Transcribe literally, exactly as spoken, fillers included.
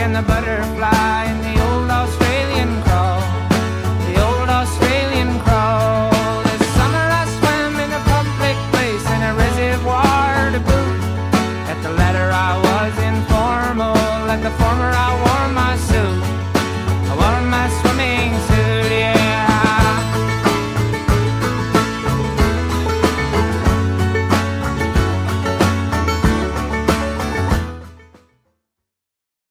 and the butterfly and the old Australian crawl, the old Australian crawl. This summer I swam in a public place in a reservoir to boot. At the latter I was informal, at the former I wore my suit. I wore my swimming suit.